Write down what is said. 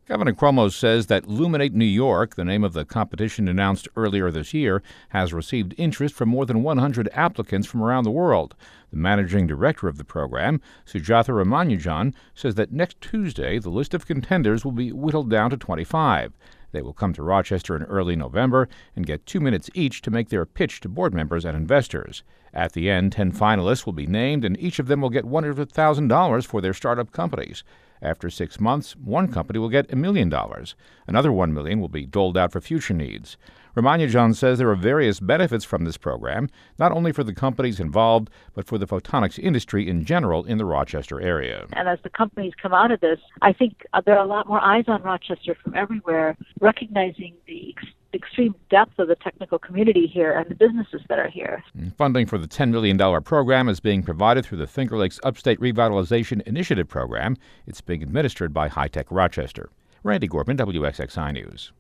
Governor Cuomo says that Luminate New York, the name of the competition announced earlier this year, has received interest from more than 100 applicants from around the world. The managing director of the program, Sujatha Ramanujan, says that next Tuesday the list of contenders will be whittled down to 25. They will come to Rochester in early November and get 2 minutes each to make their pitch to board members and investors. At the end, 10 finalists will be named, and each of them will get $100,000 for their startup companies. After 6 months, one company will get $1 million. Another $1 million will be doled out for future needs. Ramanujan says there are various benefits from this program, not only for the companies involved, but for the photonics industry in general in the Rochester area. And as the companies come out of this, I think there are a lot more eyes on Rochester from everywhere, recognizing the extreme depth of the technical community here and the businesses that are here. Funding for the $10 million program is being provided through the Finger Lakes Upstate Revitalization Initiative program. It's being administered by High Tech Rochester. Randy Gorman, WXXI News.